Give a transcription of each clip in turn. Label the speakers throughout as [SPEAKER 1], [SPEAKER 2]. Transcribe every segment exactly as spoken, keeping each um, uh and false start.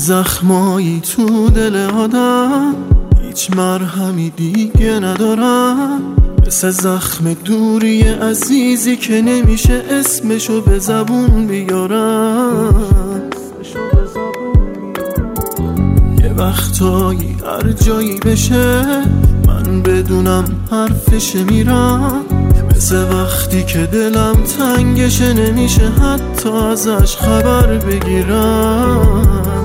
[SPEAKER 1] زخمایی تو دل آدم هیچ مرهمی دیگه ندارم، مثل زخم دوری عزیزی که نمیشه اسمشو به زبون بیارم. یه وقتایی هر جایی بشه من بدونم حرفش میرم، مثل وقتی که دلم تنگشه نمیشه حتی ازش خبر بگیرم.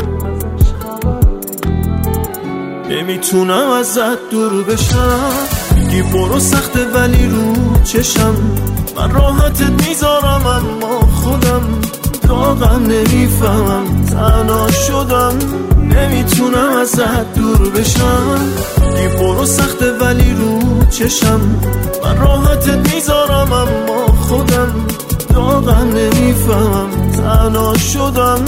[SPEAKER 1] نمیتونم ازت دور بشم، میگی برو سخته ولی رو چشم من راحتت میذارم، اما خودم واقعا نمیفهمم تنها شدم. نمیتونم ازت دور بشم، میگی برو سخته ولی رو چشم من راحتت میذارم، اما خودم واقعا نمیفهمم تنها شدم.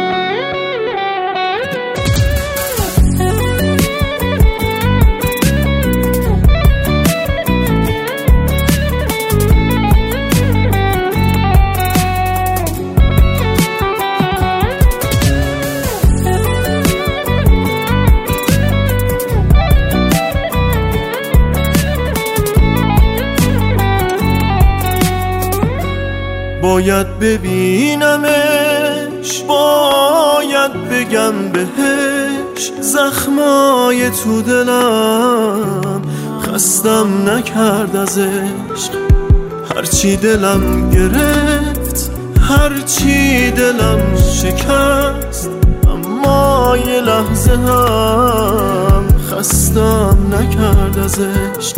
[SPEAKER 1] باید ببینمش، باید بگم بهش زخمای تو دلم خستم نکرد از عشق. هرچی دلم گرفت هرچی دلم شکست، اما یه لحظه هم خستم نکرد از عشق.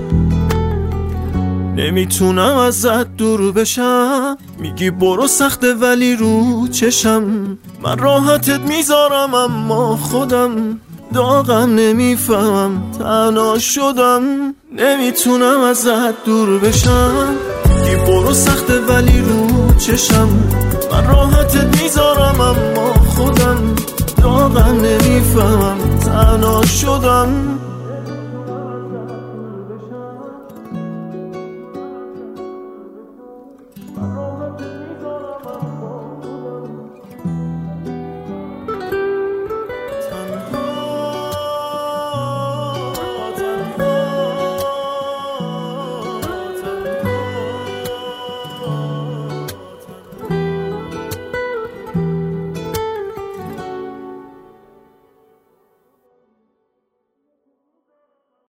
[SPEAKER 1] نمیتونم ازت دور بشم، میگی برو سخته ولی رو چشم من راحتت میذارم، اما خودم داغم نمیفهمم تنها شدم. نمیتونم ازت دور بشم، میگی برو سخته ولی رو چشم من راحتت میذارم، اما خودم داغم نمیفهمم تنها شدم.